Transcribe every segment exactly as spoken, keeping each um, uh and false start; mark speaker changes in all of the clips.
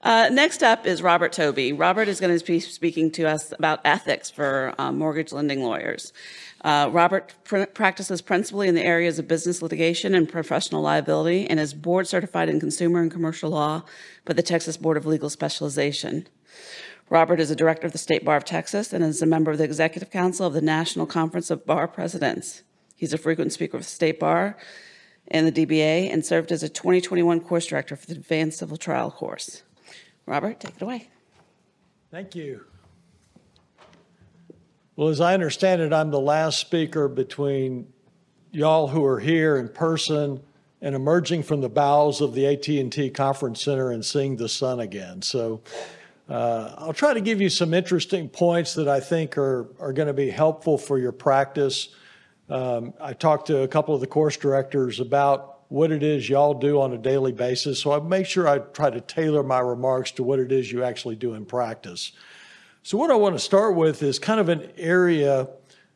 Speaker 1: Uh, next up is Robert Tobey. Robert is going to be speaking to us about ethics for uh, mortgage lending lawyers. Uh, Robert pr- practices principally in the areas of business litigation and professional liability and is board certified in consumer and commercial law by the Texas Board of Legal Specialization. Robert is a director of the State Bar of Texas and is a member of the Executive Council of the National Conference of Bar Presidents. He's a frequent speaker of the State Bar and the D B A and served as a twenty twenty-one course director for the Advanced Civil Trial course. Robert, take it away.
Speaker 2: Thank you. Well, as I understand it, I'm the last speaker between y'all who are here in person and emerging from the bowels of the A T and T Conference Center and seeing the sun again. So uh, I'll try to give you some interesting points that I think are, are going to be helpful for your practice. Um, I talked to a couple of the course directors about what it is y'all do on a daily basis. So I make sure I try to tailor my remarks to what it is you actually do in practice. So what I want to start with is kind of an area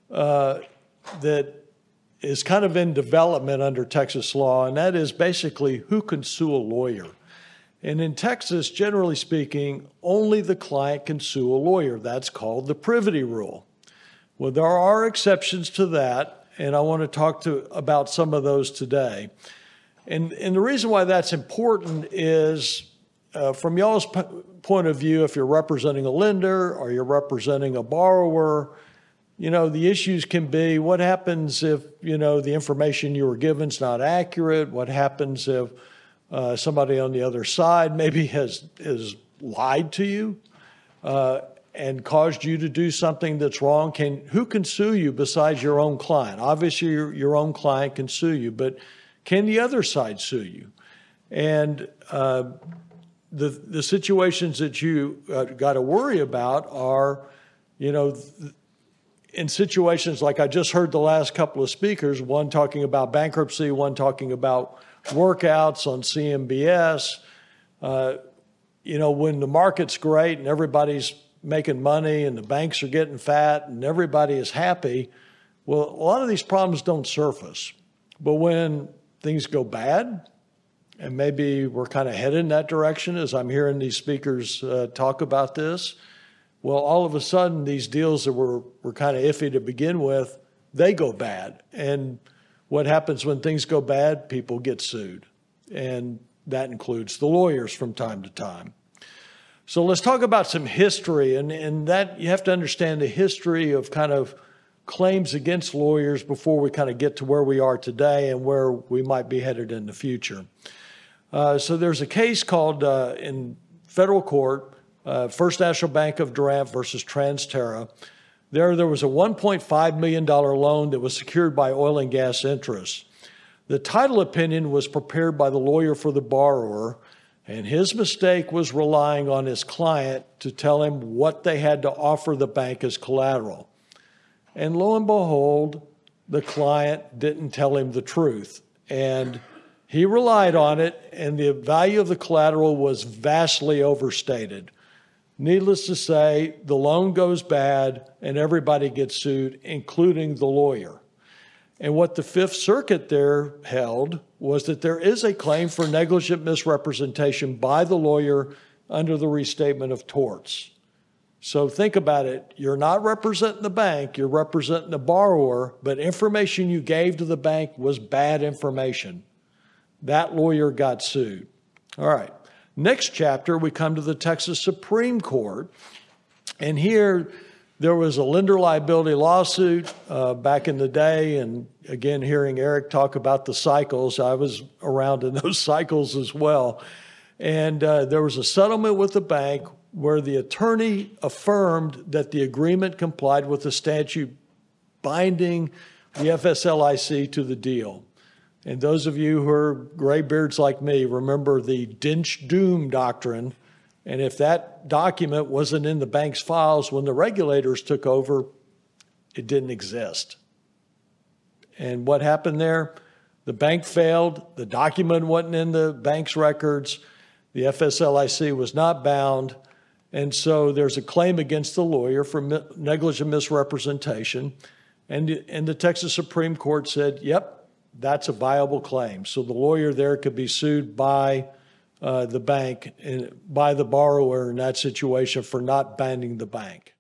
Speaker 2: uh, that is kind of in development under Texas law, and that is basically who can sue a lawyer. And in Texas, generally speaking, only the client can sue a lawyer. That's called the privity rule. Well, there are exceptions to that, and I want to talk to about some of those today. And, and the reason why that's important is, uh, from y'all's p- point of view, if you're representing a lender or you're representing a borrower, you know, the issues can be what happens if, you know, the information you were given is not accurate? What happens if uh, somebody on the other side maybe has, has lied to you uh, and caused you to do something that's wrong? Can, who can sue you besides your own client? Obviously, your, your own client can sue you, but can the other side sue you? And uh, the the situations that you uh, got to worry about are, you know, th- in situations like I just heard the last couple of speakers, one talking about bankruptcy, one talking about workouts on C M B S. Uh, you know, when the market's great and everybody's making money and the banks are getting fat and everybody is happy, well, a lot of these problems don't surface. But when things go bad, and maybe we're kind of headed in that direction as I'm hearing these speakers uh, talk about this, well, all of a sudden, these deals that were, were kind of iffy to begin with, they go bad. And what happens when things go bad? People get sued. And that includes the lawyers from time to time. So let's talk about some history. And, and that you have to understand the history of kind of claims against lawyers before we kind of get to where we are today and where we might be headed in the future. Uh, so there's a case called uh, in federal court, uh, First National Bank of Durant versus TransTerra. There, there was a one point five million dollars loan that was secured by oil and gas interests. The title opinion was prepared by the lawyer for the borrower, and his mistake was relying on his client to tell him what they had to offer the bank as collateral. And lo and behold, the client didn't tell him the truth. And he relied on it, and the value of the collateral was vastly overstated. Needless to say, the loan goes bad, and everybody gets sued, including the lawyer. And what the Fifth Circuit there held was that there is a claim for negligent misrepresentation by the lawyer under the Restatement of Torts. So think about it. You're not representing the bank, you're representing the borrower, but information you gave to the bank was bad information. That lawyer got sued. All right. Next chapter, we come to the Texas Supreme Court. And here, there was a lender liability lawsuit uh, back in the day. And again, hearing Eric talk about the cycles, I was around in those cycles as well. And uh, there was a settlement with the bank where the attorney affirmed that the agreement complied with the statute binding the F S L I C to the deal. And those of you who are graybeards like me remember the Dinch-Doom doctrine. And if that document wasn't in the bank's files when the regulators took over, it didn't exist. And what happened there? The bank failed. The document wasn't in the bank's records. The F S L I C was not bound. And so there's a claim against the lawyer for negligent misrepresentation. And, and the Texas Supreme Court said, yep, that's a viable claim. So the lawyer there could be sued by uh, the bank in, by the borrower in that situation for not banding the bank.